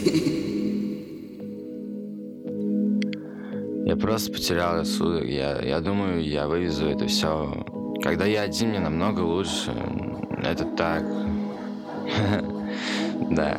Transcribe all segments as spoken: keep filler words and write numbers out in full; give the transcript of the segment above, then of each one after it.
Я просто потерял рассудок. Я, я думаю, я вывезу это все. Когда я один, мне намного лучше. Это так. Да.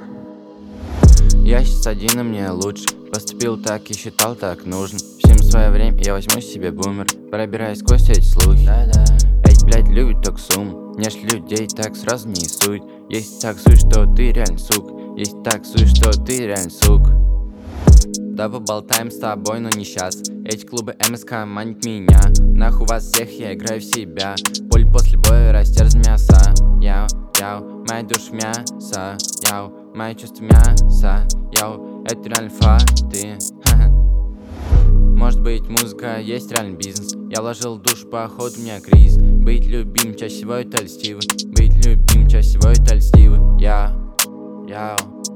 Я сейчас один, и мне лучше. Поступил так и считал так нужно. Всем свое время, я возьму себе бумер. Пробираюсь сквозь эти слухи. Эти, блядь, любят только сумму. Нежь людей так сразу не суй. Есть так суй, что ты реально сук. Есть так суй, что ты реально сук. Да поболтаем с тобой, но не сейчас. Эти клубы МСК манят меня. Нахуй вас всех, я играю в себя. Боль после боя, растерз мяса. Яу, яу, моя душа мясо. Яу, мои чувства мясо. Яу, это реально факты. Может быть, музыка есть реальный бизнес. Я вложил душу, походу у меня кризис. Быть любим чаще всего это льстиво. Быть любим чаще всего это льстиво. Яу, яу.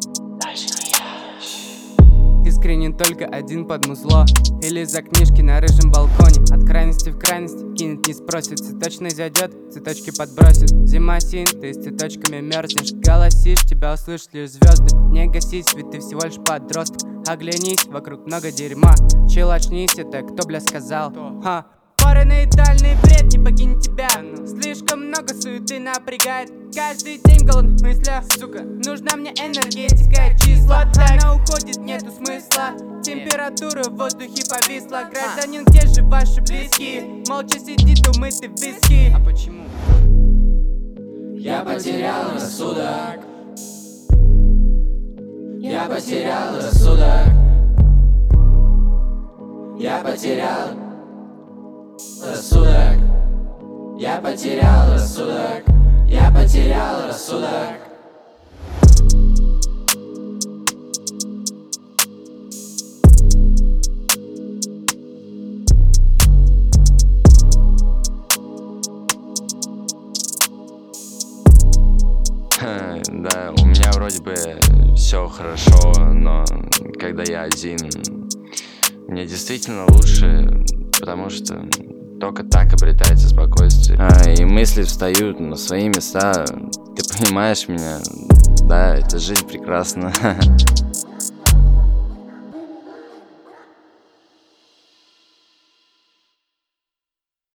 Искренен только один под музло. Или за книжки на рыжем балконе. От крайности в крайность кинет не спросит. Цветочный зайдет, цветочки подбросит. Зима син, ты с цветочками мерзнешь. Голосишь, тебя услышат лишь звезды. Не гасись, ведь ты всего лишь подросток. Оглянись, вокруг много дерьма. Чел, очнись, это кто, бля, сказал? Ха. Параноидальный бред не покинет тебя. Слишком много суеты напрягает. Каждый день в голодных мыслях, сука. Нужна мне энергетика, числа. Она уходит, нету смысла. Температура в воздухе повисла. Гражданин, где же ваши близкие? Молча сидит умытый в виски. А почему? Я потерял рассудок. Я потерял рассудок. Я потерял рассудок. Я потерял рассудок. Я потерял рассудок. Да, у меня вроде бы все хорошо, но когда я один, мне действительно лучше, потому что только так обретается спокойствие. А, и мысли встают на свои места. Ты понимаешь меня? Да, это жизнь прекрасна.